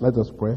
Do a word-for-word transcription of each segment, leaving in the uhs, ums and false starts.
Let us pray.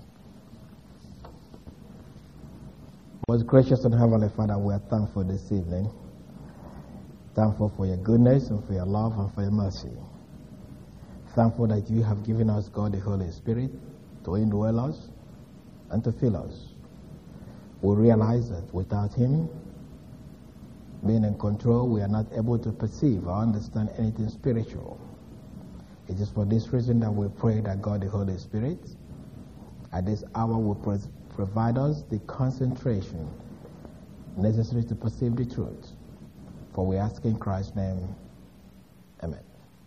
Most gracious and heavenly Father, we are thankful this evening. Thankful for your goodness and for your love and for your mercy. Thankful that you have given us, God, the Holy Spirit to indwell us and to fill us. We realize that without Him being in control, we are not able to perceive or understand anything spiritual. It is for this reason that we pray that God, the Holy Spirit, at this hour will pro- provide us the concentration necessary to perceive the truth. For we ask in Christ's name, amen.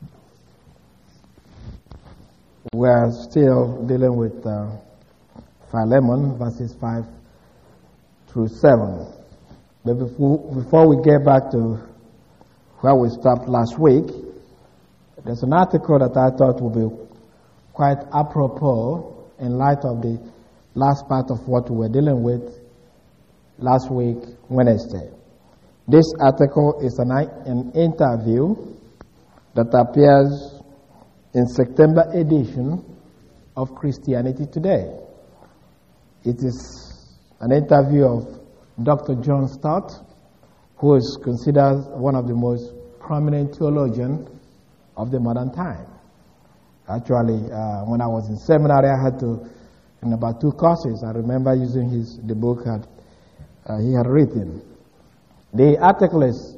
We are still dealing with uh, Philemon, verses five through seven. But before, before we get back to where we stopped last week, there's an article that I thought would be quite apropos in light of the last part of what we were dealing with last week, Wednesday. This article is an, an interview that appears in September edition of Christianity Today. It is an interview of Doctor John Stott, who is considered one of the most prominent theologians of the modern time. Actually, uh, when I was in seminary, I had to, in about two courses, I remember using his the book that uh, he had written. The article is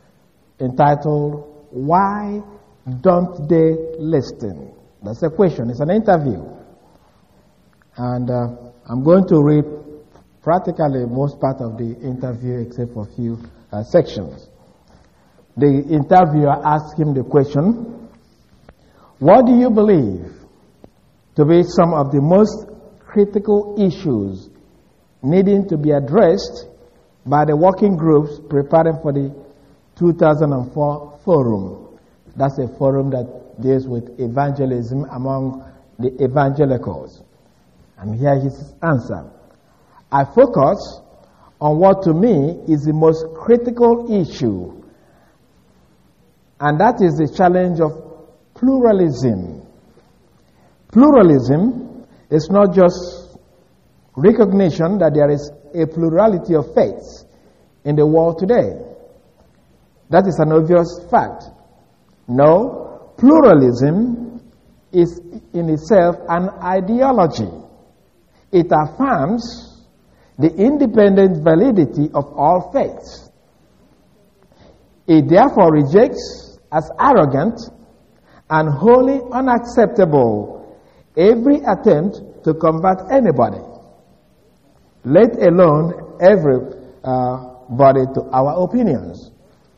entitled, "Why Don't They Listen?" That's a question. It's an interview. And uh, I'm going to read practically most part of the interview except for a few uh, sections. The interviewer asked him the question, "What do you believe to be some of the most critical issues needing to be addressed by the working groups preparing for the two thousand four forum?" That's a forum that deals with evangelism among the evangelicals. And here is his answer. "I focus on what to me is the most critical issue, and that is the challenge of pluralism. Pluralism is not just recognition that there is a plurality of faiths in the world today. That is an obvious fact. No, pluralism is in itself an ideology. It affirms the independent validity of all faiths. It therefore rejects as arrogant and wholly unacceptable every attempt to convert anybody, let alone everybody uh, to our opinions."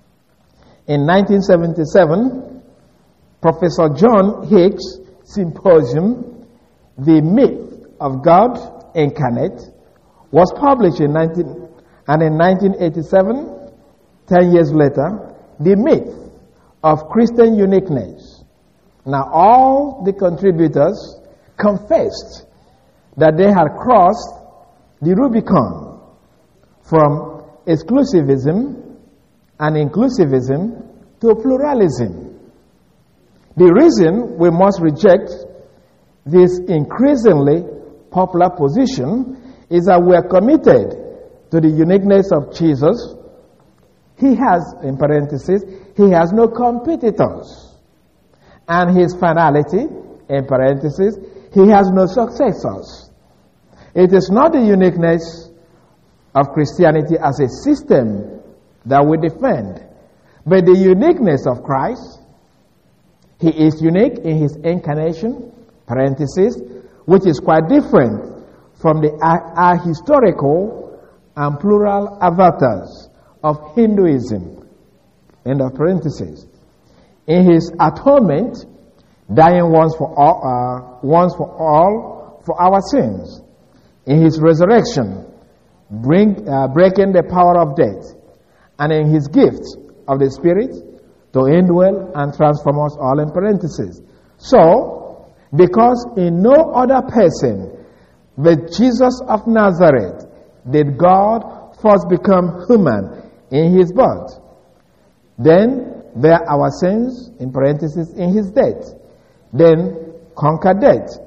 In nineteen seventy-seven, Professor John Hicks' symposium, "The Myth of God Incarnate," was published in nineteen and in nineteen eighty-seven, ten years later, "The Myth of Christian Uniqueness." Now, all the contributors confessed that they had crossed the Rubicon from exclusivism and inclusivism to pluralism. The reason we must reject this increasingly popular position is that we are committed to the uniqueness of Jesus. He has, in parentheses, he has no competitors. And his finality, in parentheses, he has no successors. It is not the uniqueness of Christianity as a system that we defend, but the uniqueness of Christ. He is unique in his incarnation, parentheses, which is quite different from the ahistorical and plural avatars of Hinduism, end of parentheses. In his atonement, dying once for all, uh, once for all for our sins. In his resurrection, bring, uh, breaking the power of death. And in his gift of the Spirit to indwell and transform us all, in parentheses. So, because in no other person but Jesus of Nazareth did God first become human in his birth, then bear our sins, in parentheses, in his death, then conquer death,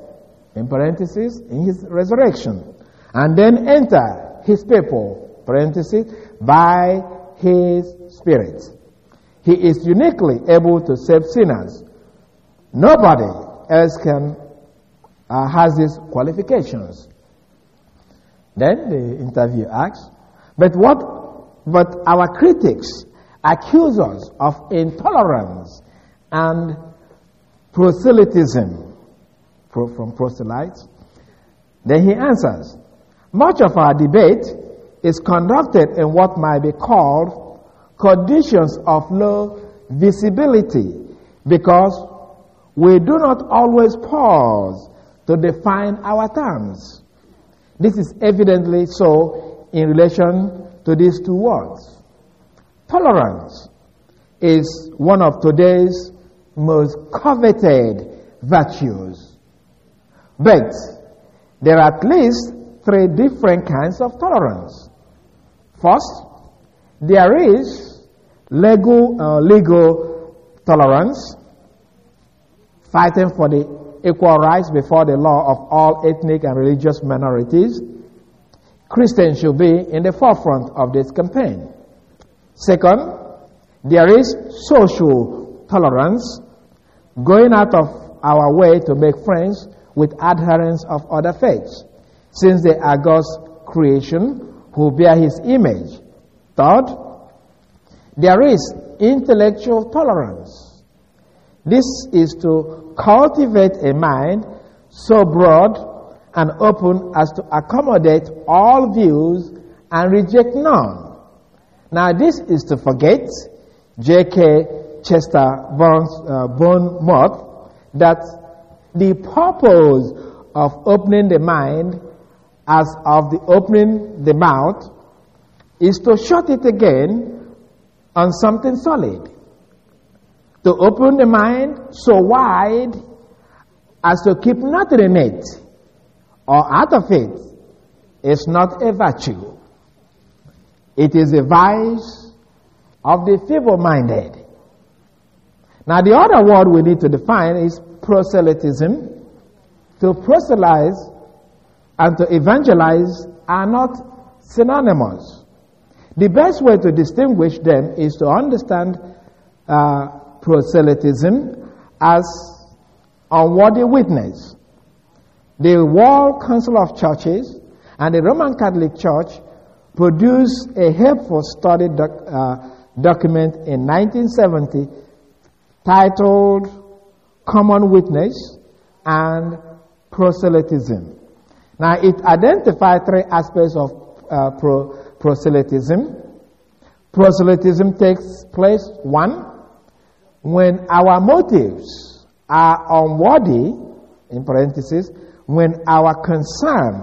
in parentheses, in his resurrection, and then enter his people, parentheses, by his Spirit. He is uniquely able to save sinners. Nobody else can uh, has these qualifications. Then the interview asks, but what? But our critics accuse us of intolerance and proselytism, Pro, from proselytes. Then he answers, much of our debate is conducted in what might be called conditions of low visibility, because we do not always pause to define our terms. This is evidently so in relation to these two words. Tolerance is one of today's most coveted virtues. But there are at least three different kinds of tolerance. First, there is legal, uh, legal tolerance, fighting for the equal rights before the law of all ethnic and religious minorities. Christians should be in the forefront of this campaign. Second, there is social tolerance, going out of our way to make friends with adherents of other faiths, since they are God's creation who bear his image. Third, there is intellectual tolerance. This is to cultivate a mind so broad and open as to accommodate all views and reject none. Now this is to forget J K Chester uh, Bournemouth, that the purpose of opening the mind as of the opening the mouth is to shut it again on something solid. To open the mind so wide as to keep nothing in it or out of it is not a virtue. It is a vice of the feeble-minded. Now the other word we need to define is proselytism. To proselytize and to evangelize are not synonymous. The best way to distinguish them is to understand uh, proselytism as unworthy witness. The World Council of Churches and the Roman Catholic Church produced a helpful study doc, uh, document in nineteen seventy titled Common Witness and Proselytism. Now it identified three aspects of uh, pro proselytism. Proselytism takes place, one, when our motives are unworthy, in parentheses, when our concern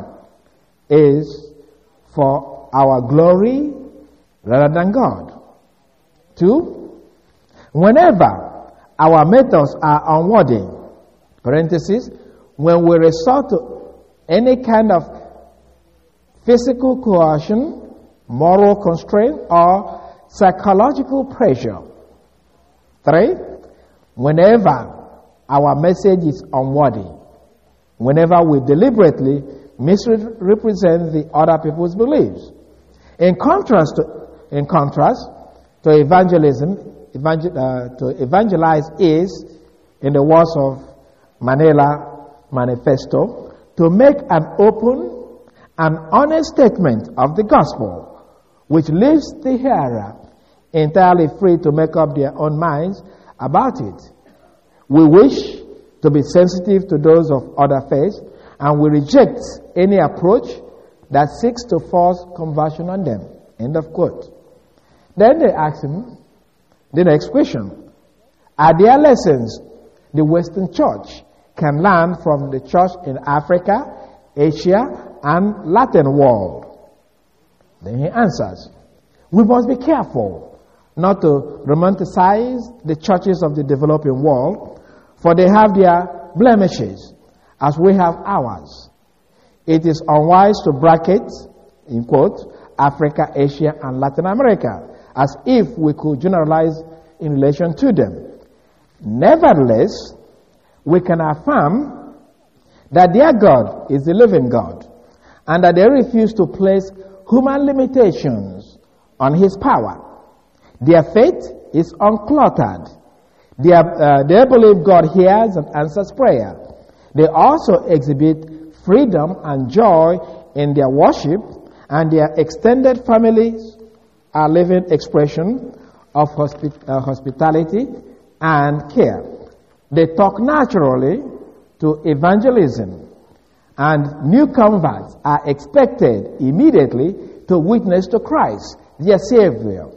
is for our glory rather than God. Two, whenever our methods are unworthy, parentheses, when we resort to any kind of physical coercion, moral constraint, or psychological pressure. Three, whenever our message is unworthy, whenever we deliberately misrepresent the other people's beliefs. In contrast to, in contrast to evangelism, evangel, uh, to evangelize is, in the words of Manila Manifesto, to make an open and honest statement of the gospel, which leaves the hearer entirely free to make up their own minds about it. We wish to be sensitive to those of other faiths, and we reject any approach that seeks to force conversion on them. End of quote. Then they ask him the next question. Are there lessons the Western Church can learn from the church in Africa, Asia, and Latin world? Then he answers, we must be careful not to romanticize the churches of the developing world, for they have their blemishes as we have ours. It is unwise to bracket, in quote, Africa, Asia, and Latin America, as if we could generalize in relation to them. Nevertheless, we can affirm that their God is the living God, and that they refuse to place human limitations on his power. Their faith is uncluttered. They, are, uh, they believe God hears and answers prayer. They also exhibit freedom and joy in their worship, and their extended families are living expression of hospi- uh, hospitality and care. They talk naturally to evangelism, and new converts are expected immediately to witness to Christ, their Savior.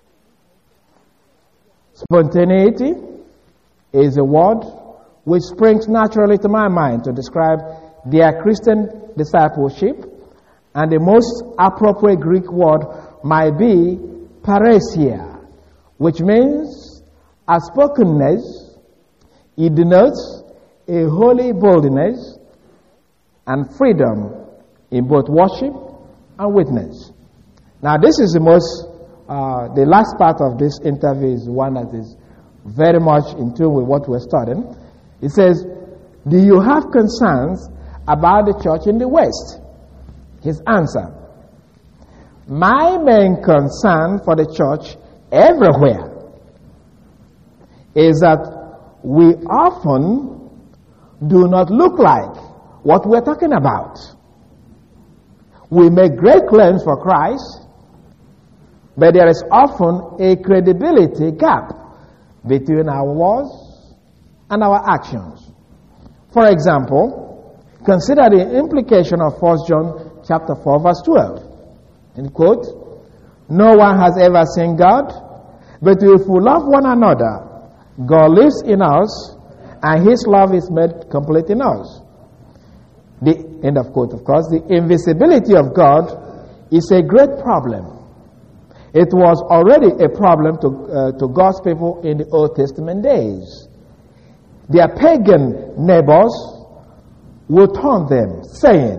Spontaneity is a word which springs naturally to my mind to describe their Christian discipleship, and the most appropriate Greek word might be parousia, which means outspokenness. It denotes a holy boldness and freedom in both worship and witness. Now, this is the most, uh, the last part of this interview is one that is very much in tune with what we're studying. It says, do you have concerns about the church in the West? His answer, my main concern for the church everywhere is that we often do not look like what we're talking about. We make great claims for Christ, but there is often a credibility gap between our words and our actions. For example, consider the implication of First John chapter four, verse twelve. In quote, no one has ever seen God, but if we love one another, God lives in us, and his love is made complete in us. The end of quote, of course. The invisibility of God is a great problem. It was already a problem to, uh, to God's people in the Old Testament days. Their pagan neighbors would taunt them, saying,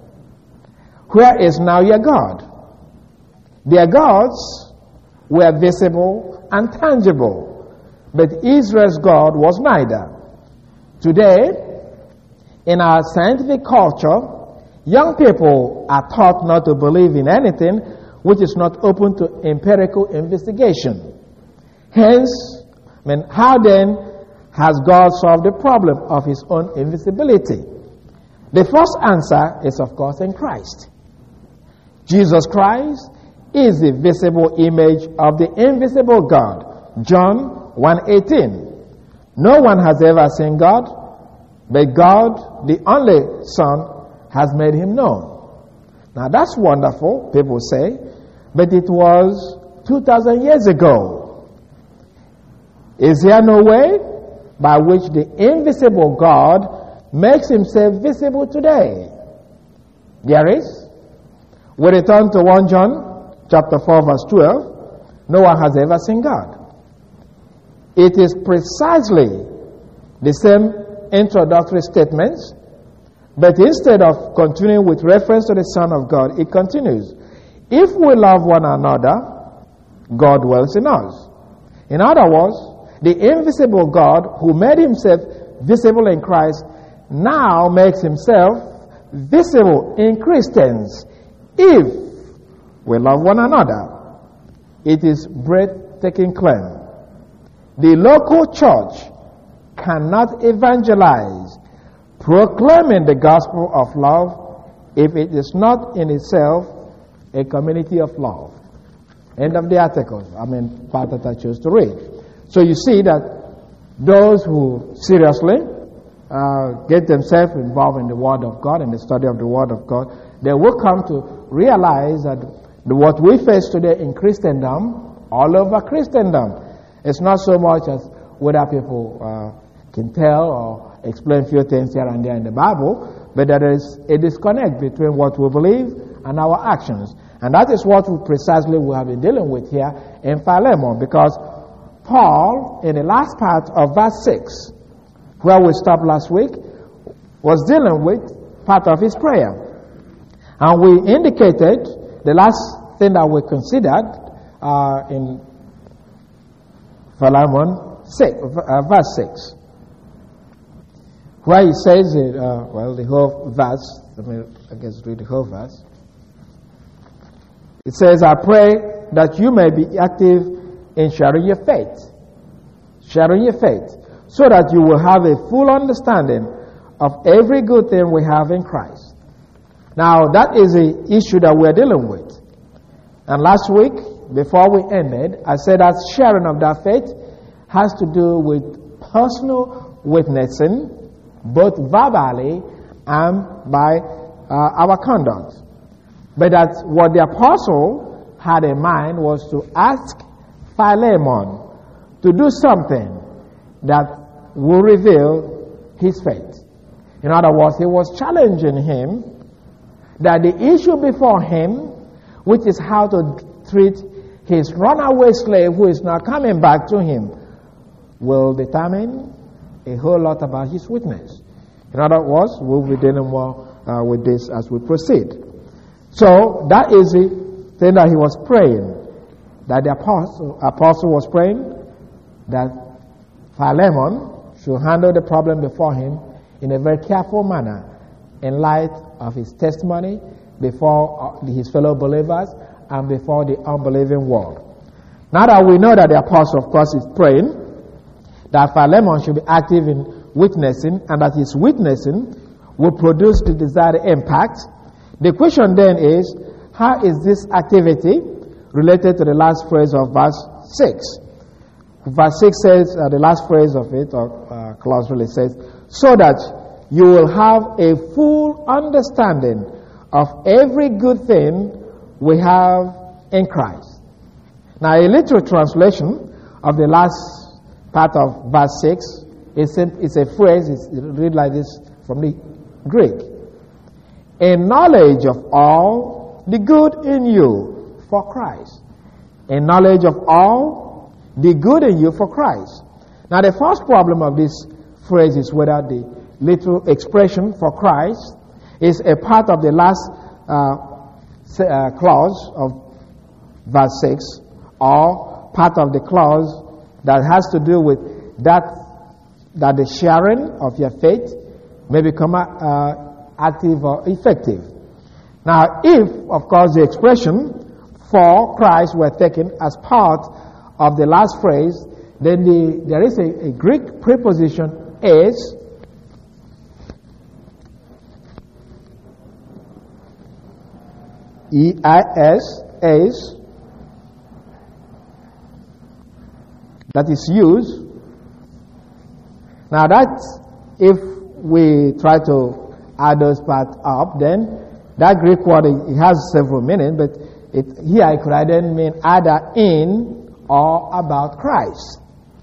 where is now your God? Their gods were visible and tangible, but Israel's God was neither. Today, in our scientific culture, young people are taught not to believe in anything which is not open to empirical investigation. Hence, I mean, how then has God solved the problem of his own invisibility? The first answer is, of course, in Christ. Jesus Christ is the visible image of the invisible God. John one eighteen. No one has ever seen God, but God, the only Son, has made him known. Now that's wonderful, people say, but it was two thousand years ago. Is there no way by which the invisible God makes himself visible today? There is. We return to First John chapter four, verse twelve. No one has ever seen God. It is precisely the same introductory statements, but instead of continuing with reference to the Son of God, it continues, if we love one another, God dwells in us. In other words, the invisible God who made himself visible in Christ now makes himself visible in Christians if we love one another. It is breathtaking claim. The local church cannot evangelize, proclaiming the gospel of love, if it is not in itself a community of love. End of the article. I mean, part that I chose to read. So you see that those who seriously uh, get themselves involved in the Word of God and the study of the Word of God, they will come to realize that the, what we face today in Christendom, all over Christendom, it's not so much as whether people uh, can tell or explain a few things here and there in the Bible, but there is a disconnect between what we believe and our actions. And that is what we precisely we have been dealing with here in Philemon, because Paul, in the last part of verse six, where we stopped last week, was dealing with part of his prayer. And we indicated the last thing that we considered uh, in Philemon six, uh, verse six. where he says it, uh, well, the whole verse, let me, I guess, read the whole verse. It says, I pray that you may be active in sharing your faith, sharing your faith, so that you will have a full understanding of every good thing we have in Christ. Now, that is the issue that we're dealing with. And last week, before we ended, I said that sharing of that faith has to do with personal witnessing, both verbally and by uh, our conduct. But that what the apostle had in mind was to ask Philemon to do something that will reveal his faith. In other words, he was challenging him that the issue before him, which is how to treat his runaway slave who is now coming back to him, will determine a whole lot about his witness. In other words, we'll be dealing more uh, with this as we proceed. So that is the thing that he was praying, that the apostle, apostle was praying that Philemon should handle the problem before him in a very careful manner in light of his testimony before his fellow believers and before the unbelieving world. Now that we know that the apostle, of course, is praying that Philemon should be active in witnessing and that his witnessing will produce the desired impact, the question then is, how is this activity related to the last phrase of verse six? Verse six says, uh, the last phrase of it, or uh, clause really says, so that you will have a full understanding of every good thing we have in Christ. Now, a literal translation of the last part of verse six is it's a phrase, it's read like this from the Greek. A knowledge of all the good in you for Christ. A knowledge of all the good in you for Christ. Now, the first problem of this phrase is whether the literal expression for Christ is a part of the last uh, uh, clause of verse six, or part of the clause that has to do with that that the sharing of your faith may become uh, active or effective. Now, if, of course, the expression for Christ were taken as part of the last phrase, then the, there is a, a Greek preposition is, E I S, is, that is used. Now that, if we try to add those parts up, then that Greek word, it has several meanings, but it, here it could either mean either in or about Christ.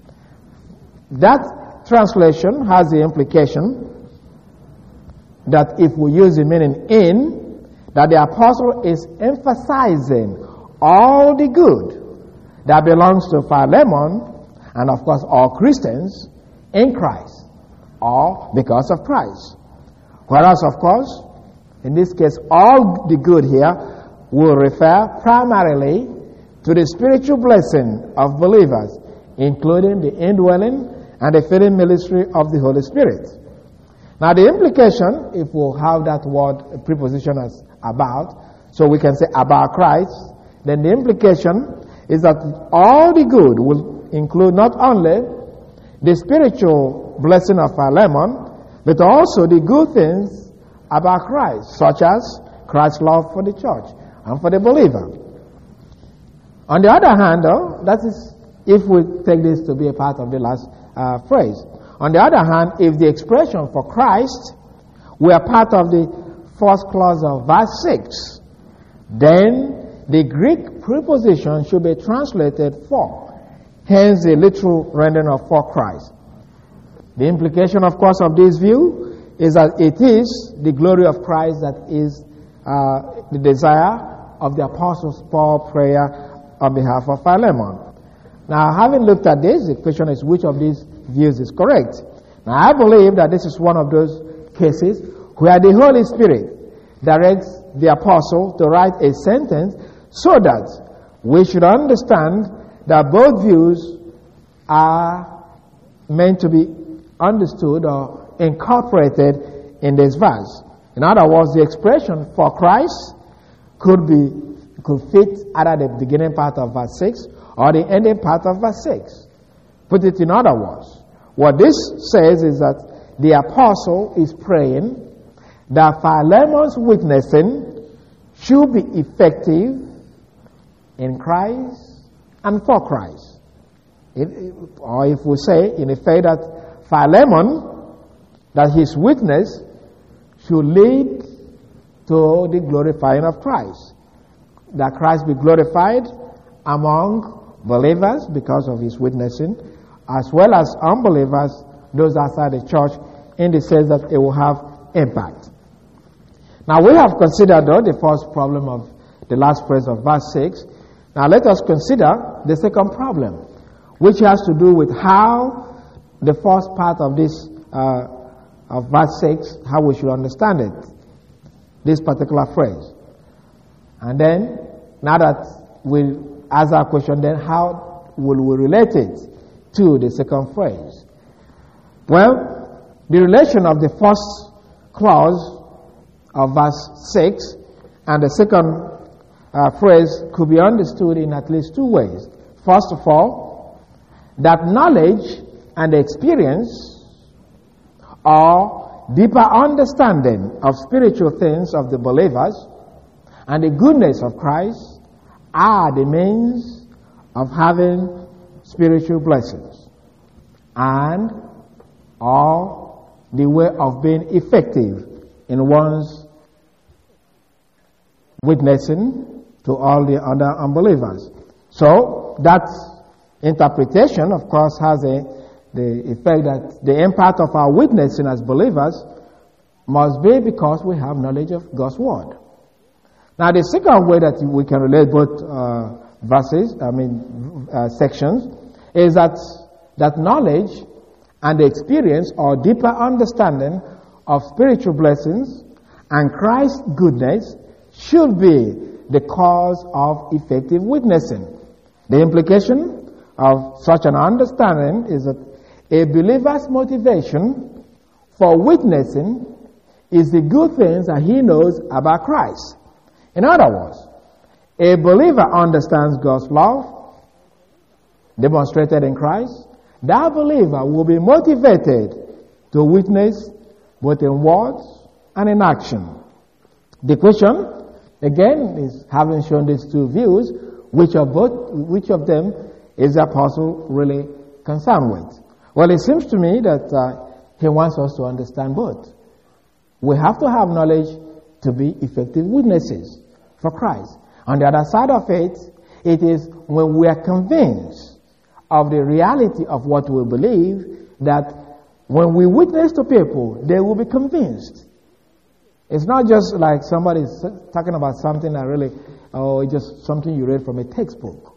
That translation has the implication that if we use the meaning in, that the apostle is emphasizing all the good that belongs to Philemon and of course all Christians in Christ or because of Christ. Whereas of course, in this case, all the good here will refer primarily to the spiritual blessing of believers, including the indwelling and the filling ministry of the Holy Spirit. Now the implication, if we have that word preposition as about, so we can say about Christ, then the implication is that all the good will include not only the spiritual blessing of Philemon, but also the good things about Christ, such as Christ's love for the church and for the believer. On the other hand, though, that is if we take this to be a part of the last uh, phrase. On the other hand, if the expression for Christ were part of the first clause of verse six, then the Greek preposition should be translated for, hence the literal rendering of for Christ. The implication, of course, of this view is that it is the glory of Christ that is uh, the desire of the Apostle Paul's prayer on behalf of Philemon. Now, having looked at this, the question is which of these views is correct. Now, I believe that this is one of those cases where the Holy Spirit directs the apostle to write a sentence so that we should understand that both views are meant to be understood or incorporated in this verse. In other words, the expression for Christ could be could fit either the beginning part of verse six or the ending part of verse six. Put it in other words, what this says is that the apostle is praying that Philemon's witnessing should be effective in Christ and for Christ. If, or if we say, in effect, that Philemon, that his witness should lead to the glorifying of Christ. That Christ be glorified among believers because of his witnessing, as well as unbelievers, those outside the church, in the sense that it will have impact. Now we have considered, though, the first problem of the last phrase of verse six. Now let us consider the second problem, which has to do with how the first part of this uh, of verse six, how we should understand it, this particular phrase. And then, now that we ask our question, then how will we relate it to the second phrase? Well, the relation of the first clause of verse six and the second uh, phrase could be understood in at least two ways. First of all, that knowledge and experience or deeper understanding of spiritual things of the believers and the goodness of Christ are the means of having spiritual blessings and are the way of being effective in one's witnessing to all the other unbelievers. So that interpretation, of course, has a the effect that the impact of our witnessing as believers must be because we have knowledge of God's word. Now, the second way that we can relate both uh, verses, I mean uh, sections, is that that knowledge and the experience or deeper understanding of spiritual blessings and Christ's goodness should be the cause of effective witnessing. The implication of such an understanding is that a believer's motivation for witnessing is the good things that he knows about Christ. In other words, a believer understands God's love demonstrated in Christ. That believer will be motivated to witness both in words and in action. The question, again, is having shown these two views, which of both, which of them is the apostle really concerned with? Well, it seems to me that uh, he wants us to understand both. We have to have knowledge to be effective witnesses for Christ. On the other side of it, it is when we are convinced of the reality of what we believe that when we witness to people, they will be convinced. It's not just like somebody is talking about something that really, oh, it's just something you read from a textbook.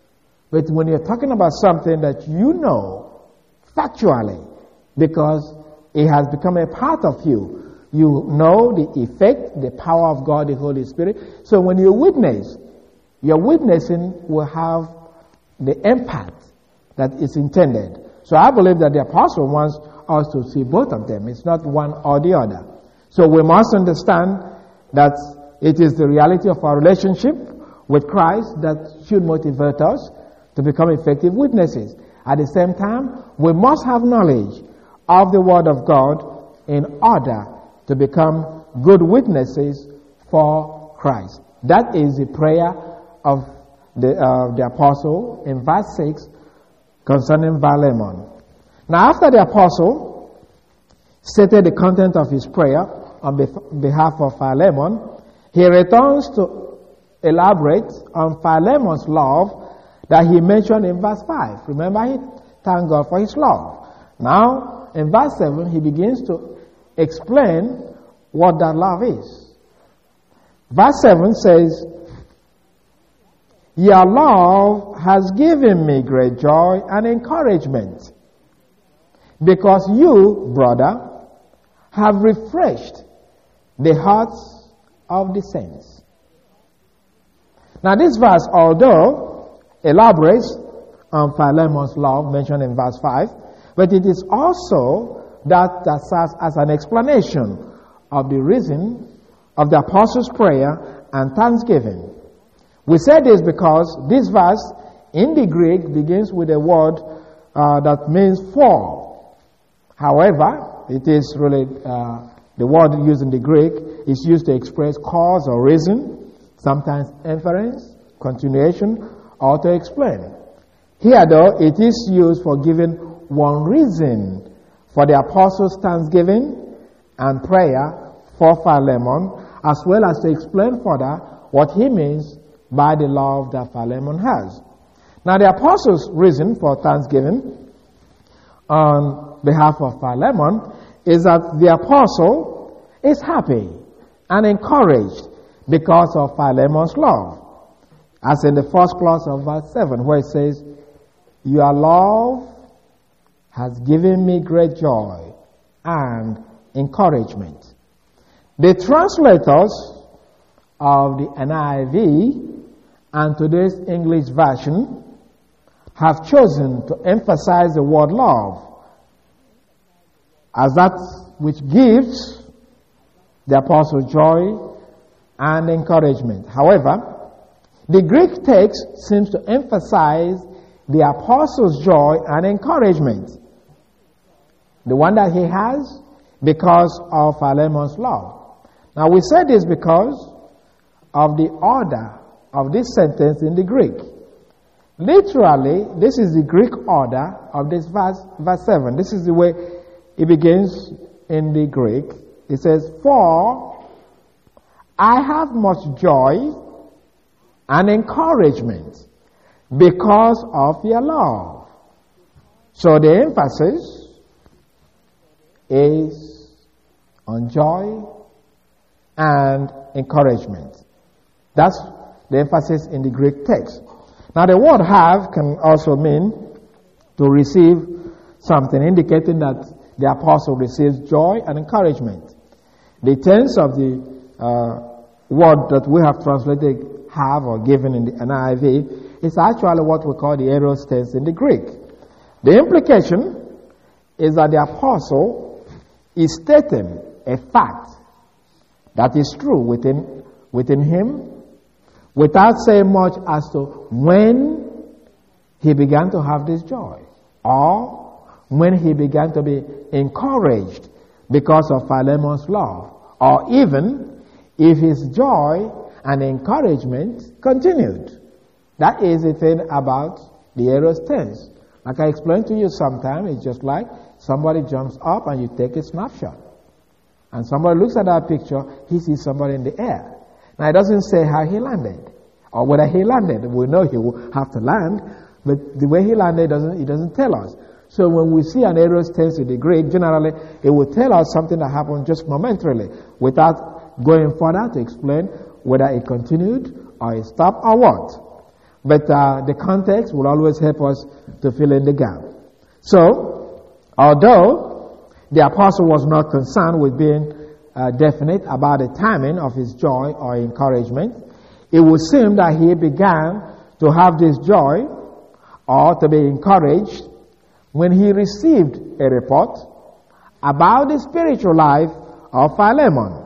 But when you're talking about something that you know factually, because it has become a part of you, you know the effect, the power of God, the Holy Spirit. So when you witness, your witnessing will have the impact that is intended. So I believe that the apostle wants us to see both of them. It's not one or the other. So we must understand that it is the reality of our relationship with Christ that should motivate us to become effective witnesses. At the same time, we must have knowledge of the Word of God in order to become good witnesses for Christ. That is the prayer of the, uh, the apostle in verse six concerning Philemon. Now, after the apostle stated the content of his prayer on behalf of Philemon, he returns to elaborate on Philemon's love that he mentioned in verse five. Remember, he thanked God for his love. Now, in verse seven, he begins to explain what that love is. Verse seven says, "Your love has given me great joy and encouragement, because you, brother, have refreshed the hearts of the saints." Now, this verse, although elaborates on Philemon's love mentioned in verse five, but it is also that, that serves as an explanation of the reason of the apostles' prayer and thanksgiving. We say this because this verse in the Greek begins with a word uh, that means for. However, it is really uh, the word used in the Greek is used to express cause or reason, sometimes inference, continuation, or to explain. Here, though, it is used for giving one reason for the apostles' thanksgiving and prayer for Philemon, as well as to explain further what he means by the love that Philemon has. Now, the apostles' reason for thanksgiving on behalf of Philemon is that the apostle is happy and encouraged because of Philemon's love. As in the first clause of verse seven, where it says, "Your love has given me great joy and encouragement." The translators of the N I V and today's English version have chosen to emphasize the word love as that which gives the apostle joy and encouragement. However, the Greek text seems to emphasize the apostle's joy and encouragement, the one that he has because of Philemon's love. Now, we say this because of the order of this sentence in the Greek. Literally, this is the Greek order of this verse, verse seven. This is the way it begins in the Greek. It says, "For I have much joy and encouragement because of your love." So the emphasis is on joy and encouragement. That's the emphasis in the Greek text. Now, the word "have" can also mean to receive something, indicating that the apostle receives joy and encouragement. The tense of the uh, word that we have translated "have" or "given" in the N I V is actually what we call the aorist tense in the Greek. The implication is that the apostle is stating a fact that is true within, within him, without saying much as to when he began to have this joy, or when he began to be encouraged because of Philemon's love, or even if his joy and encouragement continued. That is the thing about the aorist tense. Like I explained to you sometime, it's just like somebody jumps up and you take a snapshot. And somebody looks at that picture, he sees somebody in the air. Now, it doesn't say how he landed, or whether he landed. We know he will have to land, but the way he landed, doesn't, it doesn't tell us. So when we see an aorist tense in the Greek, generally, it will tell us something that happened just momentarily, without going further to explain whether it continued, or it stopped, or what. But uh, the context will always help us to fill in the gap. So, although the apostle was not concerned with being uh, definite about the timing of his joy or encouragement, it would seem that he began to have this joy or to be encouraged when he received a report about the spiritual life of Philemon.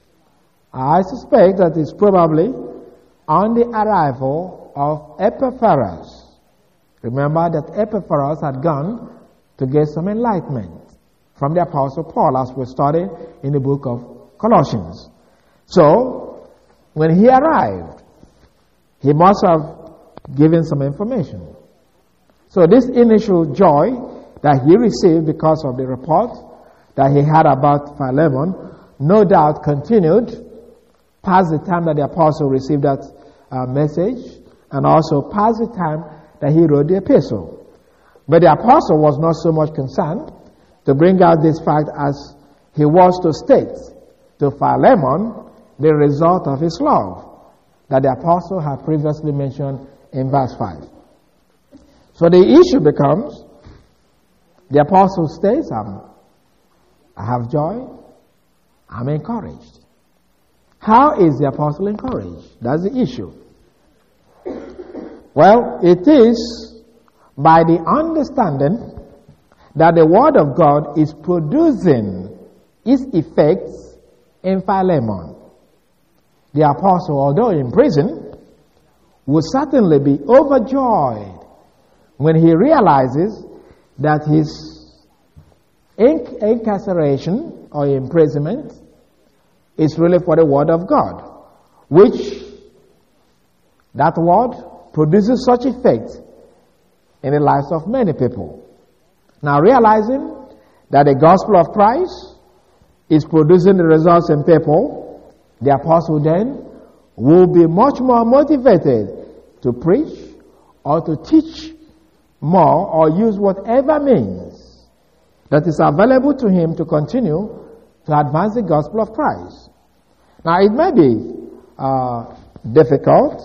I suspect that it's probably on the arrival of Epaphras. Remember that Epaphras had gone to get some enlightenment from the Apostle Paul, as we studied in the book of Colossians. So, when he arrived, he must have given some information. So this initial joy that he received because of the report that he had about Philemon, no doubt continued past the time that the apostle received that uh, message, and also past the time that he wrote the epistle. But the apostle was not so much concerned to bring out this fact as he was to state to Philemon the result of his love that the apostle had previously mentioned in verse five. So the issue becomes, the apostle states, I'm, I have joy, I'm encouraged. How is the apostle encouraged? That's the issue. Well, it is by the understanding that the Word of God is producing its effects in Philemon. The apostle, although in prison, will certainly be overjoyed when he realizes that his inc- incarceration or imprisonment is really for the Word of God, which that Word produces such effect in the lives of many people. Now, realizing that the gospel of Christ is producing the results in people, the apostle then will be much more motivated to preach or to teach more or use whatever means that is available to him to continue to advance the gospel of Christ. Now, it may be uh, difficult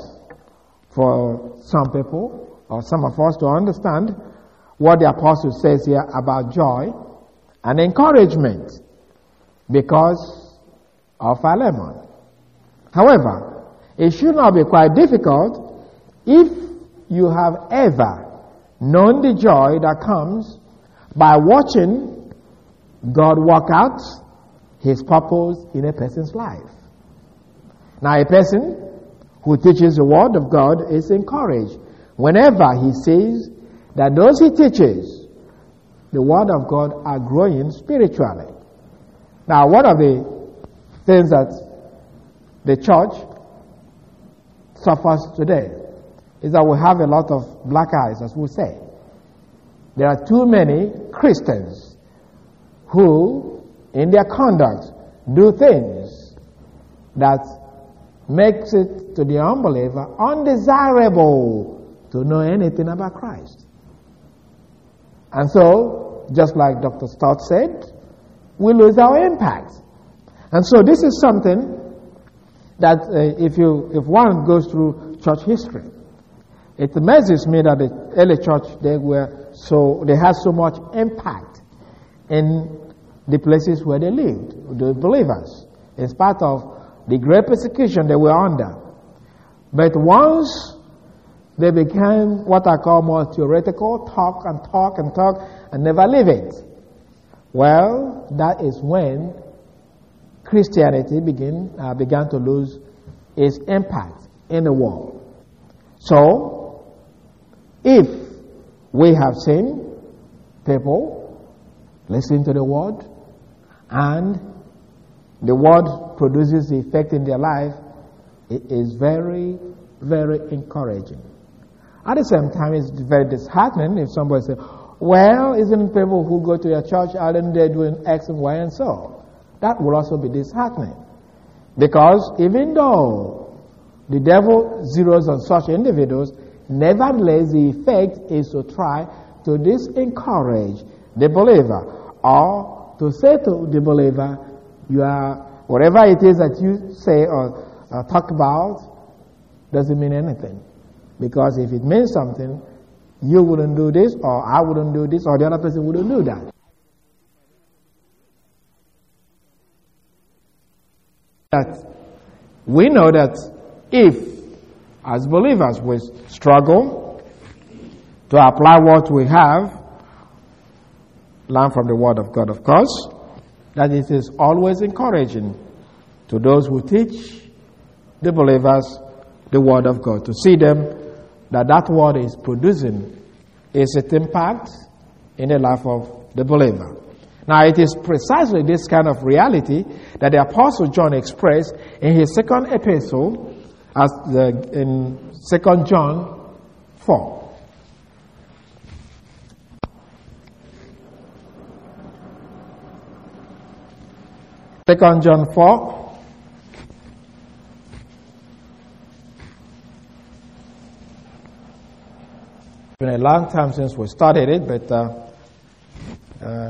for some people or some of us to understand what the apostle says here about joy and encouragement because of Philemon. However, it should not be quite difficult if you have ever known the joy that comes by watching God work out His purpose in a person's life. Now, a person who teaches the Word of God is encouraged whenever he sees that those he teaches, the Word of God, are growing spiritually. Now, one of the things that the church suffers today is that we have a lot of black eyes, as we say. There are too many Christians who, in their conduct, do things that makes it to the unbeliever undesirable to know anything about Christ. And so, just like Doctor Stott said, we lose our impact. And so this is something that uh, if you if one goes through church history, it amazes me that the early church, they were so they had so much impact in the places where they lived, the believers, in spite of the great persecution they were under. But once they became what I call more theoretical, talk and talk and talk and never live it, well, that is when Christianity begin, uh, began to lose its impact in the world. So, if we have seen people listen to the Word and the Word produces the effect in their life, it is very, very encouraging. At the same time, it's very disheartening if somebody says, well, isn't people who go to your church, aren't they doing X and Y and so? That will also be disheartening. Because even though the devil zeroes on such individuals, nevertheless the effect is to try to disencourage the believer or to say to the believer, you are, whatever it is that you say or uh, talk about doesn't mean anything. Because if it means something, you wouldn't do this, or I wouldn't do this, or the other person wouldn't do that. That we know that if, as believers, we struggle to apply what we have, learn from the Word of God, of course, that it is always encouraging to those who teach the believers the Word of God, to see them that that Word is producing a certain impact in the life of the believer. Now, it is precisely this kind of reality that the Apostle John expressed in his second epistle, as the, in Second John four. Second John four. It's been a long time since we started it, but uh, uh,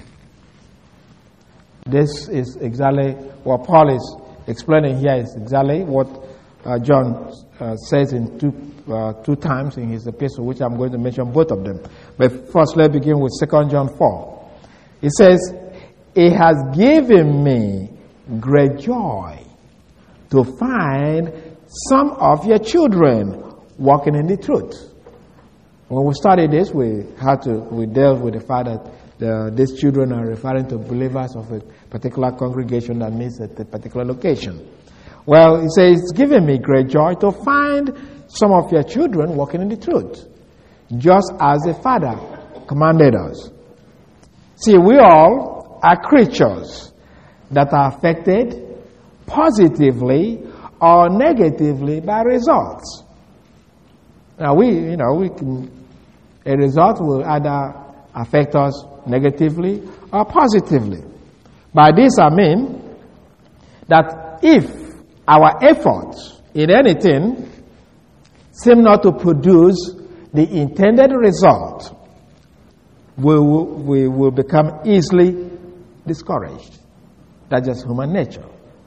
this is exactly what Paul is explaining here. Is exactly what uh, John uh, says in two uh, two times in his epistle, which I'm going to mention both of them. But first, let's begin with Second John four. It says, "It has given me great joy to find some of your children walking in the truth." When we started this, we had to we dealt with the fact that the, these children are referring to believers of a particular congregation that meets at a particular location. Well, he says, it's given me great joy to find some of your children walking in the truth, just as the Father commanded us. See, we all are creatures that are affected positively or negatively by results. Now, we, you know, we can, a result will either affect us negatively or positively. By this I mean that if our efforts in anything seem not to produce the intended result, we will, we will become easily discouraged. That's just human nature.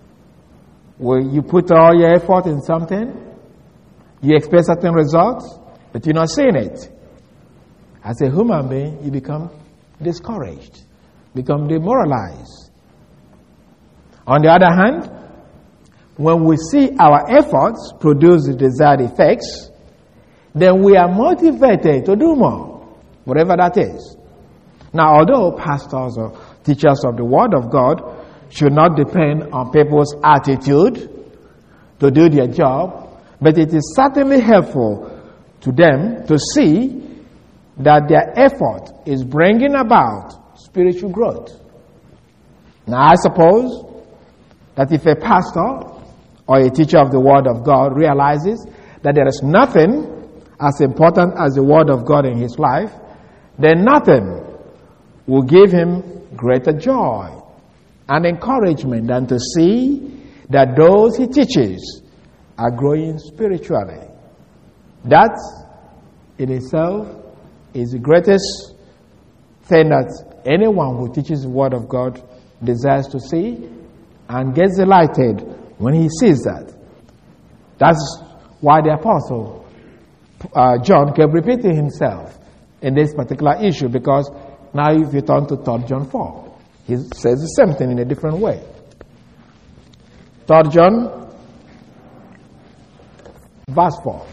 When you put all your effort in something, you expect certain results, but you're not seeing it. As a human being, you become discouraged, become demoralized. On the other hand, when we see our efforts produce the desired effects, then we are motivated to do more, whatever that is. Now, although pastors or teachers of the Word of God should not depend on people's attitude to do their job, but it is certainly helpful to them to see that their effort is bringing about spiritual growth. Now, I suppose that if a pastor or a teacher of the Word of God realizes that there is nothing as important as the Word of God in his life, then nothing will give him greater joy and encouragement than to see that those he teaches are growing spiritually. That in itself is the greatest thing that anyone who teaches the Word of God desires to see and gets delighted when he sees that. That's why the Apostle uh, John kept repeating himself in this particular issue, because now if you turn to Third John four, he says the same thing in a different way. Third John, verse four.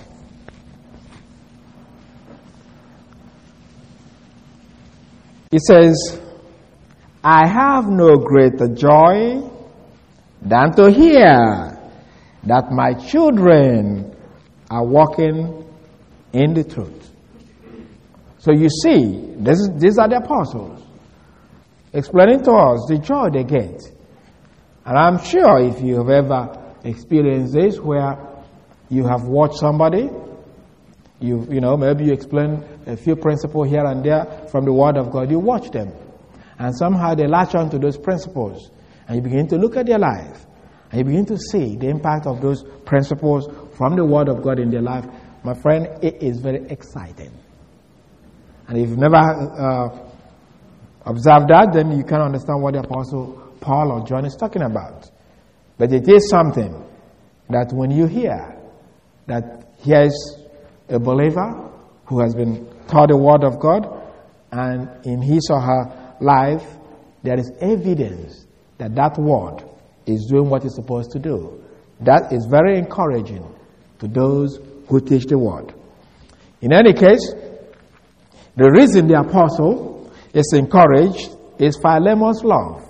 He says, I have no greater joy than to hear that my children are walking in the truth. So you see, this is, these are the apostles explaining to us the joy they get. And I'm sure if you have ever experienced this, where you have watched somebody, you you know, maybe you explain a few principles here and there from the Word of God, you watch them, and somehow they latch on to those principles, and you begin to look at their life, and you begin to see the impact of those principles from the Word of God in their life. My friend, it is very exciting. And if you've never uh, observed that, then you can't understand what the Apostle Paul or John is talking about. But it is something that when you hear that here's a believer who has been taught the Word of God, and in his or her life there is evidence that that Word is doing what it's supposed to do, that is very encouraging to those who teach the Word. In any case, the reason the apostle is encouraged is Philemon's love.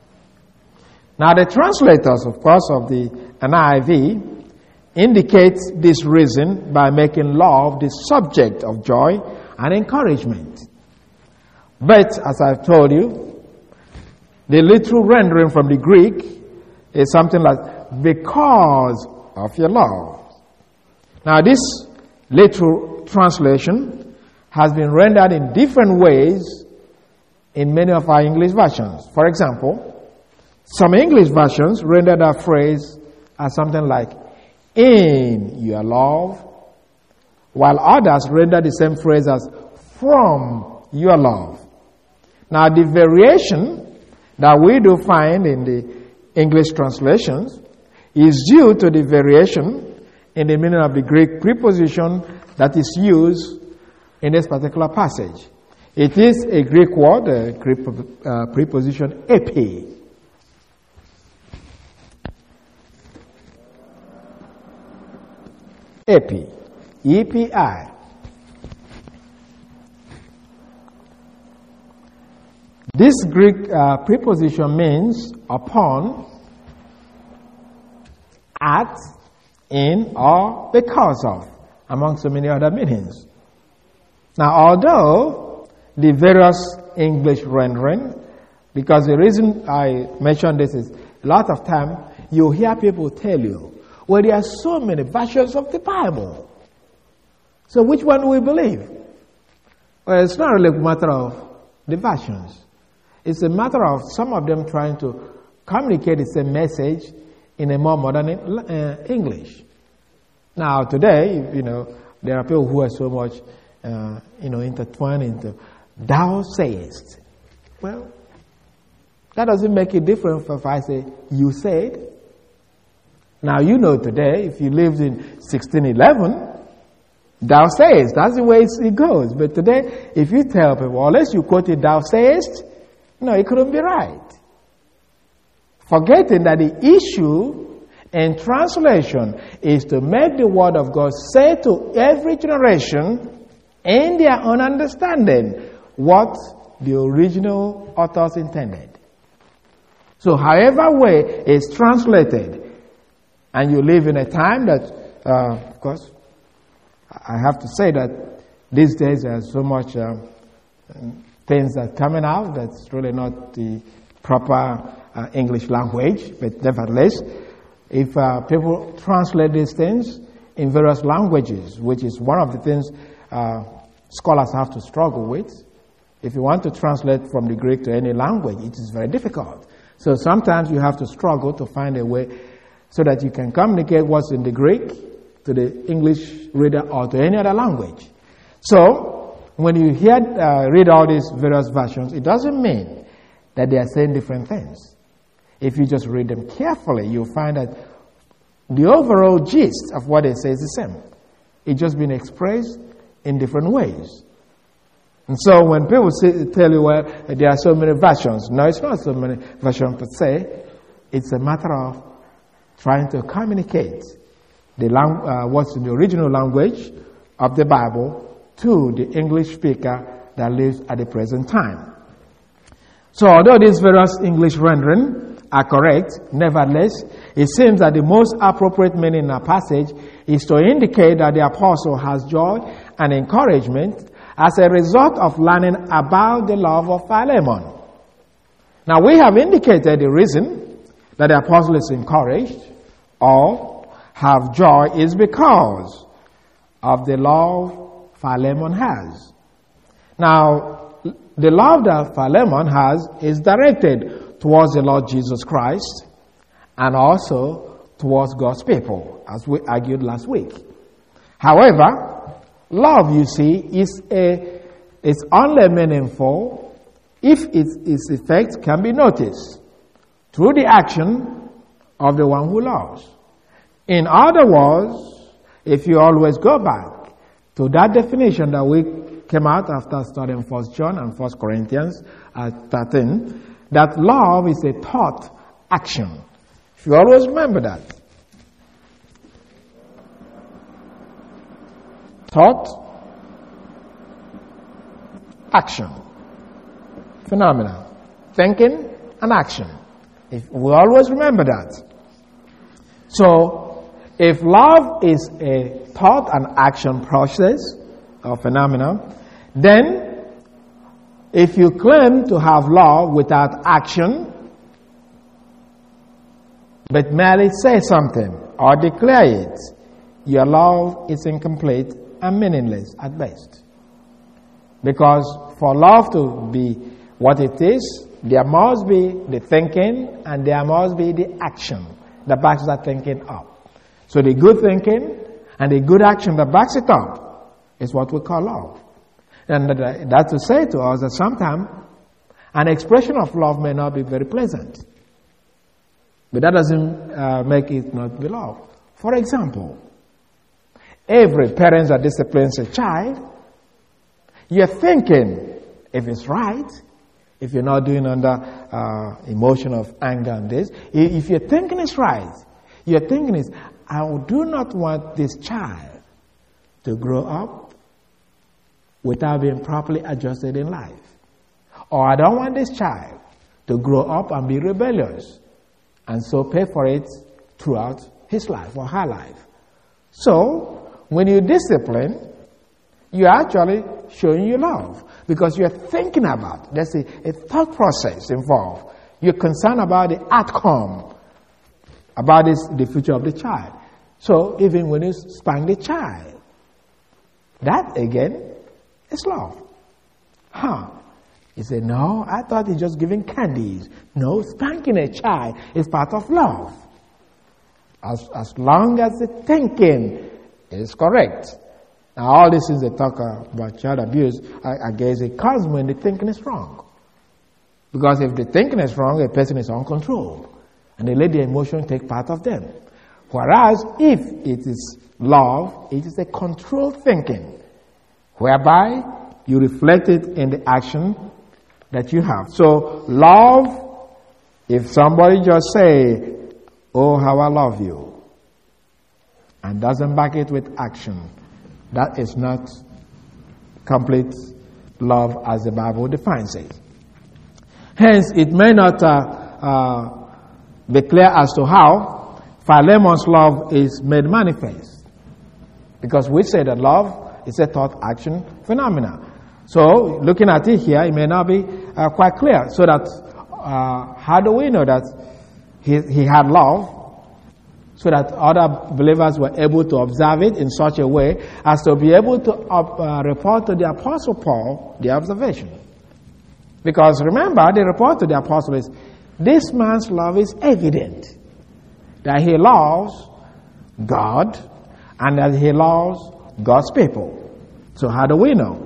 Now, the translators, of course, of the N I V indicate this reason by making love the subject of joy and encouragement. But, as I've told you, the literal rendering from the Greek is something like, because of your love. Now, this literal translation has been rendered in different ways in many of our English versions. For example, some English versions render that phrase as something like, in your love, while others render the same phrase as, from your love. Now, the variation that we do find in the English translations is due to the variation in the meaning of the Greek preposition that is used in this particular passage. It is a Greek word, a Greek uh, preposition, epi. Epi. E P I. This Greek uh, preposition means upon, at, in, or because of, among so many other meanings. Now, although the various English rendering, because the reason I mention this is a lot of time you hear people tell you, well, there are so many versions of the Bible. So which one do we believe? Well, it's not really a matter of the versions. It's a matter of some of them trying to communicate the same message in a more modern uh, English. Now, today, you know, there are people who are so much, uh, you know, intertwined into thou sayest. Well, that doesn't make it different if I say, you said. Now, you know today, if you lived in sixteen eleven, thou sayest, that's the way it goes. But today, if you tell people, unless you quote it, thou sayest, no, it couldn't be right. Forgetting that the issue in translation is to make the word of God say to every generation in their own understanding what the original authors intended. So however way it's translated, and you live in a time that, uh, of course, I have to say that these days there's so much uh, things that are coming out that's really not the proper uh, English language, but nevertheless, if uh, people translate these things in various languages, which is one of the things uh, scholars have to struggle with, if you want to translate from the Greek to any language, it is very difficult. So sometimes you have to struggle to find a way so that you can communicate what's in the Greek to the English reader or to any other language. So when you hear uh, read all these various versions, it doesn't mean that they are saying different things. If you just read them carefully, you'll find that the overall gist of what they say is the same. It's just been expressed in different ways. And so when people say, tell you, well, there are so many versions, no, it's not so many versions per se. It's a matter of trying to communicate the lang- uh, what's in the original language of the Bible to the English speaker that lives at the present time. So although these various English rendering are correct, nevertheless, it seems that the most appropriate meaning in our passage is to indicate that the apostle has joy and encouragement as a result of learning about the love of Philemon. Now, we have indicated the reason that the apostle is encouraged or have joy is because of the love Philemon has. Now, the love that Philemon has is directed towards the Lord Jesus Christ and also towards God's people, as we argued last week. However, love, you see, is a is only meaningful if its, its effect can be noticed through the action of the one who loves. In other words, if you always go back to that definition that we came out after studying First John and First Corinthians at thirteen, that love is a thought action. If you always remember that. Thought, action, phenomena, thinking and action. If we always remember that. So, if love is a thought and action process or phenomena, then if you claim to have love without action, but merely say something or declare it, your love is incomplete and meaningless at best. Because for love to be what it is, there must be the thinking and there must be the action that backs that thinking up. So the good thinking and the good action that backs it up is what we call love. And that's to say to us that sometimes an expression of love may not be very pleasant. But that doesn't uh, make it not be love. For example, every parent that disciplines a child, you're thinking if it's right, if you're not doing under uh, emotion of anger and this, if you're thinking it's right, you're thinking is, I do not want this child to grow up without being properly adjusted in life. Or I don't want this child to grow up and be rebellious and so pay for it throughout his life or her life. So, when you discipline, you're actually showing your love because you're thinking about it. There's a, a thought process involved. You're concerned about the outcome, about this, the future of the child. So, even when you spank the child, that again is love. Huh? You say, no, I thought he's just giving candies. No, spanking a child is part of love. As, as long as the thinking is correct. Now, all these things they talk about child abuse, I, I guess it comes when the thinking is wrong. Because if the thinking is wrong, a person is uncontrolled. And they let the emotion take part of them. Whereas, if it is love, it is a controlled thinking, whereby you reflect it in the action that you have. So, love, if somebody just say, oh, how I love you, and doesn't back it with action, that is not complete love as the Bible defines it. Hence, it may not uh, uh, be clear as to how Philemon's love is made manifest. Because we say that love is a thought-action phenomena. So, looking at it here, it may not be uh, quite clear. So that, uh, how do we know that he, he had love? So that other believers were able to observe it in such a way as to be able to uh, report to the Apostle Paul the observation. Because remember, the report to the Apostle is, this man's love is evident. That he loves God and that he loves God's people. So how do we know?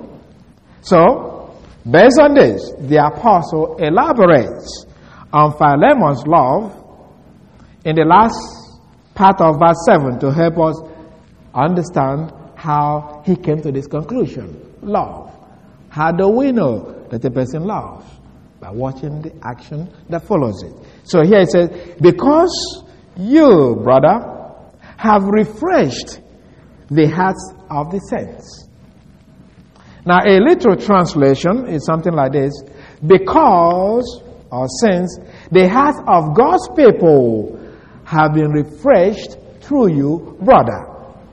So, based on this, the Apostle elaborates on Philemon's love in the last part of verse seven to help us understand how he came to this conclusion. Love. How do we know that a person loves? By watching the action that follows it. So here it says, because you, brother, have refreshed the hearts of the saints. Now, a literal translation is something like this. Because, or since, the hearts of God's people have been refreshed through you, brother.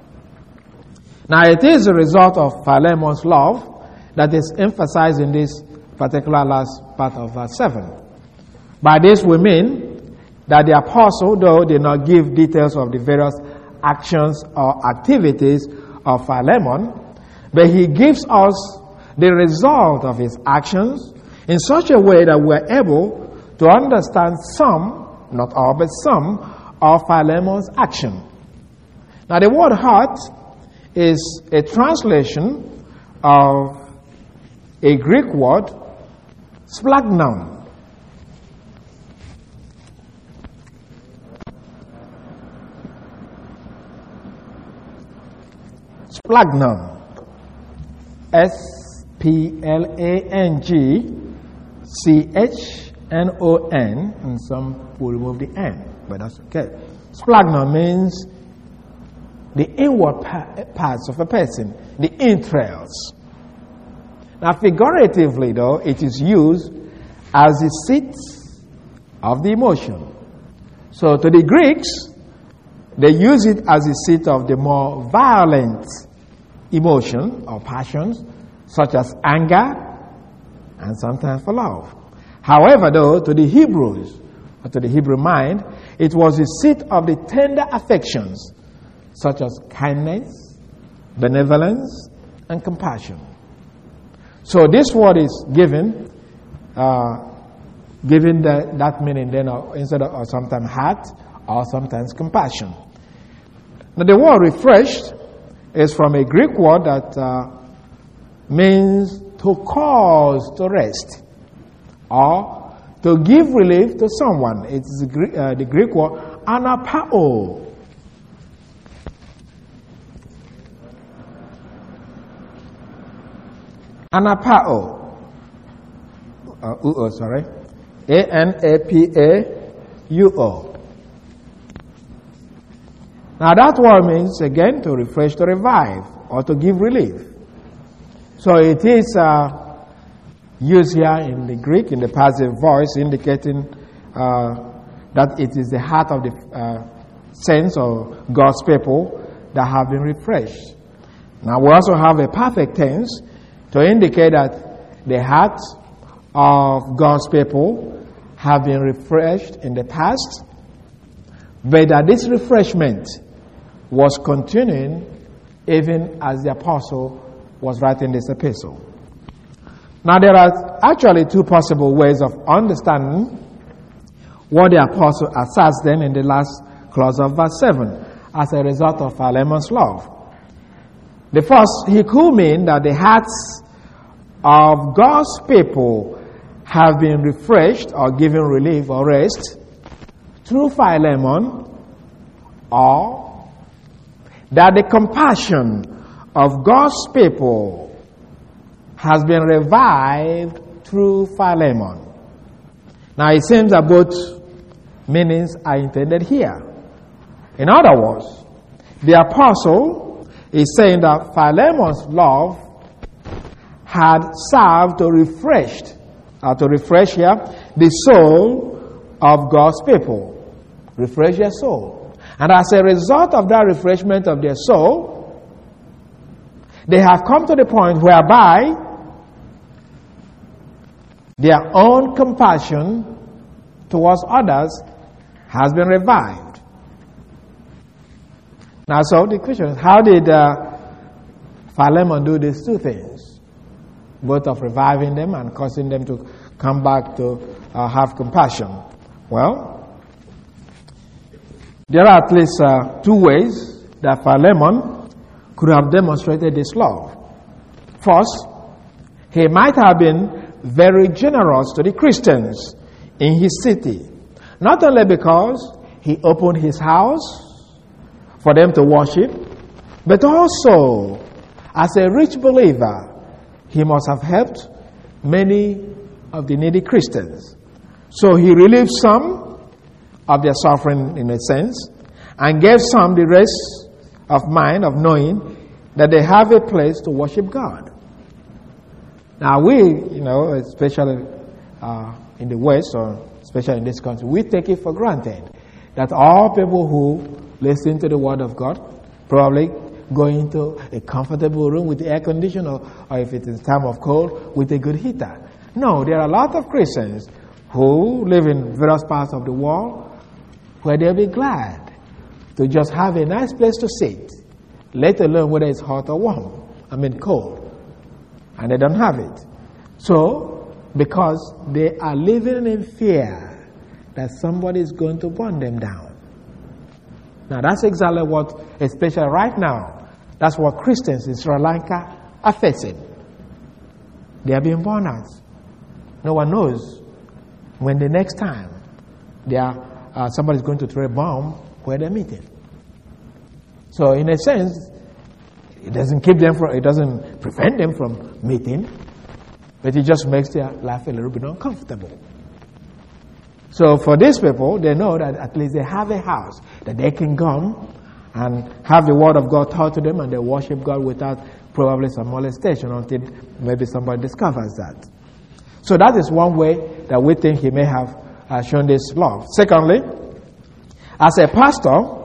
Now, it is a result of Philemon's love that is emphasized in this particular last part of verse seven. By this we mean that the apostle, though did not give details of the various actions or activities of Philemon, but he gives us the result of his actions in such a way that we're able to understand some, not all, but some, of Philemon's action. Now, the word heart is a translation of a Greek word, splagnon. Splagnon. S P L A N G C H N O N, and some will remove the N, but that's okay. Splagnon means the inward parts of a person, the entrails. Now, figuratively, though, it is used as the seat of the emotion. So, to the Greeks, they use it as the seat of the more violent emotion or passions, such as anger and sometimes for love. However, though, to the Hebrews, or to the Hebrew mind, it was the seat of the tender affections, such as kindness, benevolence, and compassion. So this word is given, uh, given the, that meaning then, or instead of or sometimes heart, or sometimes compassion. Now the word refreshed is from a Greek word that uh, means to cause to rest, or to give relief to someone. It's the Greek, uh, the Greek word anapao. Anapao. Uh, U-O, sorry. A N A P A U O. Now that word means, again, to refresh, to revive, or to give relief. So it is uh, used here in the Greek, in the passive voice, indicating uh, that it is the heart of the uh, saints or God's people that have been refreshed. Now we also have a perfect tense to indicate that the hearts of God's people have been refreshed in the past, but that this refreshment was continuing even as the apostle was writing this epistle. Now there are actually two possible ways of understanding what the apostle asserts then in the last clause of verse seven as a result of Philemon's love. The first, he could mean that the hearts of God's people have been refreshed or given relief or rest through Philemon, or that the compassion of God's people has been revived through Philemon. Now it seems that both meanings are intended here. In other words, the apostle is saying that Philemon's love had served to refresh, uh, to refresh here the soul of God's people. Refresh their soul. And as a result of that refreshment of their soul, they have come to the point whereby their own compassion towards others has been revived. Now, so the question is, how did uh, Philemon do these two things? Both of reviving them and causing them to come back to uh, have compassion. Well, there are at least uh, two ways that Philemon could have demonstrated this love. First, he might have been very generous to the Christians in his city, not only because he opened his house for them to worship, but also as a rich believer, he must have helped many of the needy Christians. So he relieved some of their suffering in a sense, and gave some the rest of mind of knowing that they have a place to worship God. Now we, you know, especially uh, in the West, or especially in this country, we take it for granted that all people who listen to the Word of God probably go into a comfortable room with the air conditioner, or, or if it is time of cold, with a good heater. No, there are a lot of Christians who live in various parts of the world where they'll be glad to just have a nice place to sit, let alone whether it's hot or warm, I mean cold. And they don't have it. So, because they are living in fear that somebody is going to burn them down. Now that's exactly what, especially right now, that's what Christians in Sri Lanka are facing. They are being burned out. No one knows when the next time they are, uh, somebody is going to throw a bomb where they're meeting. So in a sense, it doesn't keep them from, it doesn't prevent them from meeting, but it just makes their life a little bit uncomfortable. So for these people, they know that at least they have a house that they can come and have the Word of God taught to them, and they worship God without probably some molestation until maybe somebody discovers that. So that is one way that we think he may have uh, shown this love. Secondly, as a pastor,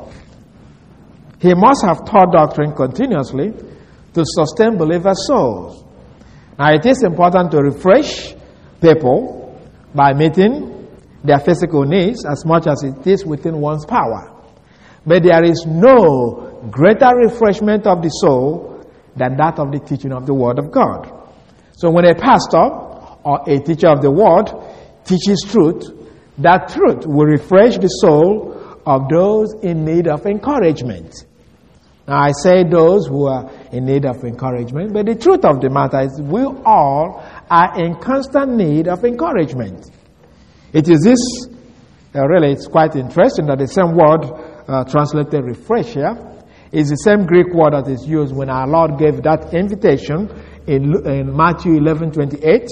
he must have taught doctrine continuously to sustain believers' souls. Now, it is important to refresh people by meeting their physical needs as much as it is within one's power. But there is no greater refreshment of the soul than that of the teaching of the Word of God. So when a pastor or a teacher of the Word teaches truth, that truth will refresh the soul of those in need of encouragement. Now, I say those who are in need of encouragement, but the truth of the matter is we all are in constant need of encouragement. It is this, uh, really, it's quite interesting that the same word uh, translated refresh here is the same Greek word that is used when our Lord gave that invitation in, in Matthew eleven twenty-eight.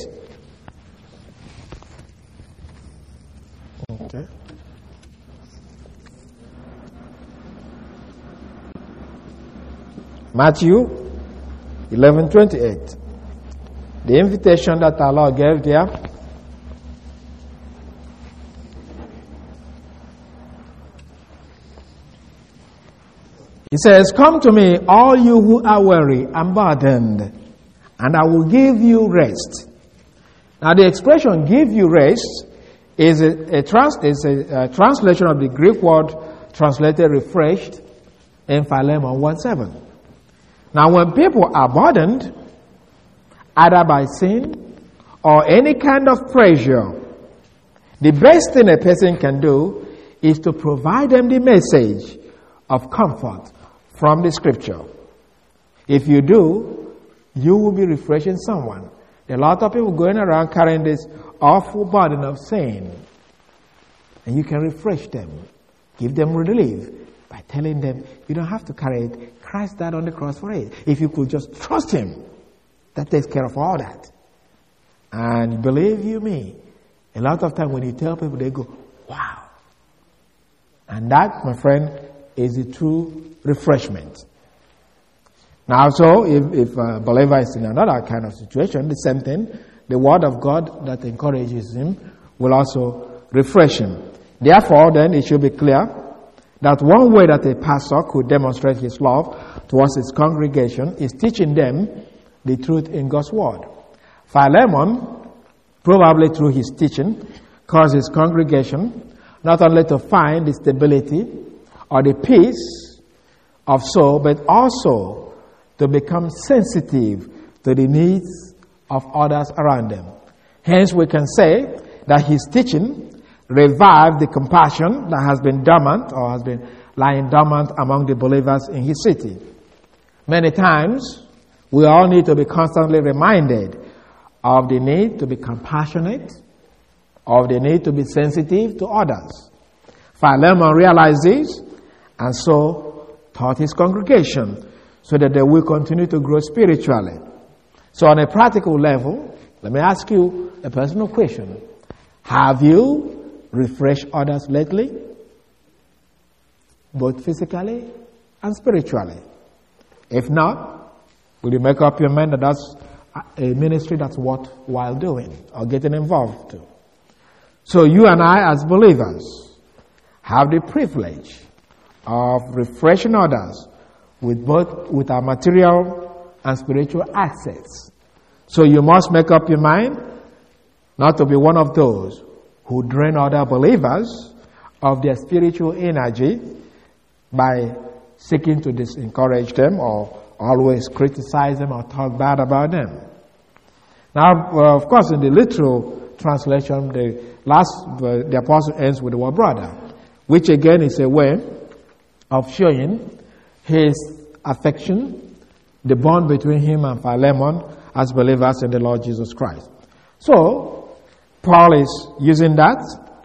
Okay. Matthew eleven twenty-eight. the invitation that our Lord gave there. He says, "Come to me, all you who are weary and burdened, and I will give you rest." Now, the expression "give you rest" is a, a, trans, is a, a translation of the Greek word translated "refreshed" in Philemon one seven. Now, when people are burdened, either by sin or any kind of pressure, the best thing a person can do is to provide them the message of comfort from the Scripture. If you do, you will be refreshing someone. There are a lot of people going around carrying this awful burden of sin, and you can refresh them, give them relief by telling them you don't have to carry it. Christ died on the cross for it. If you could just trust Him, that takes care of all that. And believe you me, a lot of time when you tell people, they go, "Wow." And that, my friend, is the true refreshment. Now, so if, if a believer is in another kind of situation, the same thing, the word of God that encourages him will also refresh him. Therefore, then, it should be clear that one way that a pastor could demonstrate his love towards his congregation is teaching them the truth in God's word. Philemon, probably through his teaching, caused his congregation not only to find the stability or the peace of soul, but also to become sensitive to the needs of others around them. Hence, we can say that his teaching revived the compassion that has been dormant or has been lying dormant among the believers in his city. Many times, we all need to be constantly reminded of the need to be compassionate, of the need to be sensitive to others. Philemon realized this, and so taught his congregation so that they will continue to grow spiritually. So on a practical level, let me ask you a personal question. Have you refreshed others lately? Both physically and spiritually. If not, will you make up your mind that that's a ministry that's worthwhile doing or getting involved to? So you and I as believers have the privilege of refreshing others with both with our material and spiritual assets. So you must make up your mind not to be one of those who drain other believers of their spiritual energy by seeking to discourage them or always criticize them or talk bad about them. Now, uh, of course, in the literal translation, the last uh, the apostle ends with the word brother, which again is a way of showing his affection, the bond between him and Philemon as believers in the Lord Jesus Christ. So, Paul is using that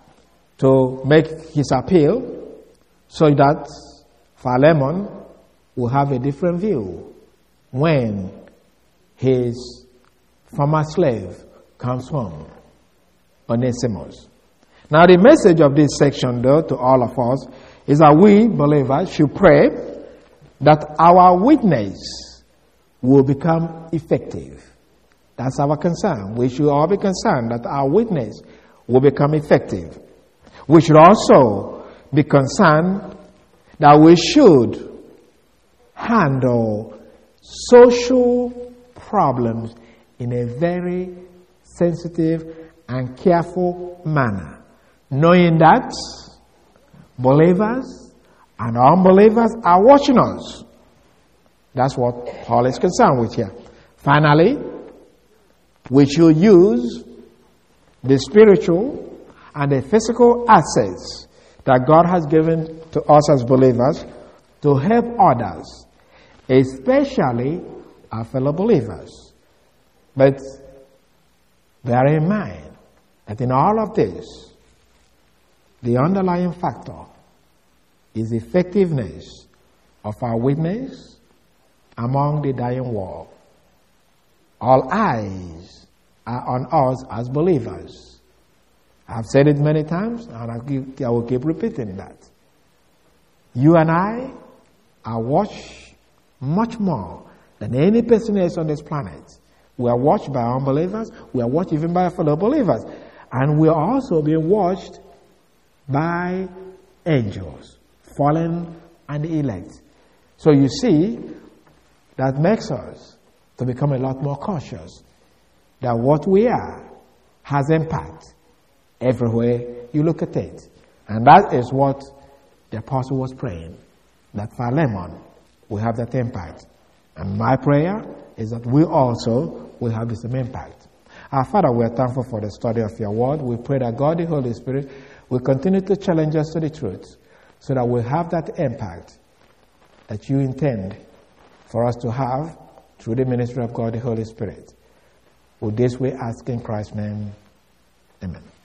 to make his appeal so that Philemon will have a different view when his former slave comes home, Onesimus. Now, the message of this section, though, to all of us, is that we believers should pray that our witness will become effective. That's our concern. We should all be concerned that our witness will become effective. We should also be concerned that we should handle social problems in a very sensitive and careful manner, knowing that believers and unbelievers are watching us. That's what Paul is concerned with here. Finally, we should use the spiritual and the physical assets that God has given to us as believers to help others, especially our fellow believers. But bear in mind that in all of this, the underlying factor is the effectiveness of our witness among the dying world. All eyes are on us as believers. I've said it many times, and I'll keep, I will keep repeating that. You and I are watched much more than any person else on this planet. We are watched by unbelievers. We are watched even by fellow believers. And we are also being watched by angels, fallen and elect. So you see, that makes us to become a lot more cautious that what we are has impact everywhere you look at it. And that is what the apostle was praying, that Philemon will have that impact. And my prayer is that we also will have the same impact. Our Father, we are thankful for the study of your word. We pray that God, the Holy Spirit, will continue to challenge us to the truth so that we'll have that impact that you intend for us to have through the ministry of God, the Holy Spirit. With this we ask in Christ's name. Amen.